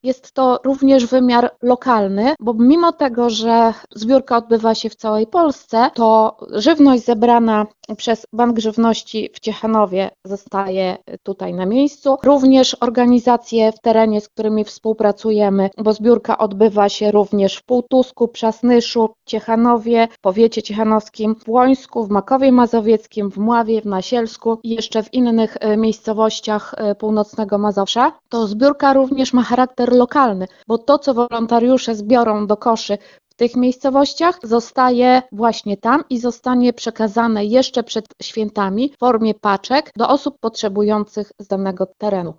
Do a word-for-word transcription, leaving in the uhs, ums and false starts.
jest to również wymiar lokalny, bo mimo tego, że zbiórka odbywa się w całej Polsce, to żywność zebrana przez Bank Żywności w Ciechanowie zostaje tutaj na miejscu. Również organizacje w terenie, z którymi współpracujemy, bo zbiórka odbywa się również w Półtusku, Przasnyszu, Ciechanowie, w powiecie ciechanowskim, w Łońsku, w Makowie Mazowieckim, w Mławie, w Nasielsku i jeszcze w innych miejscowościach północnego Mazowsza. To zbiórka również ma charakter lokalny, bo to, co wolontariusze zbiorą do koszy w tych miejscowościach, zostaje właśnie tam i zostanie przekazane jeszcze przed świętami w formie paczek do osób potrzebujących z danego terenu.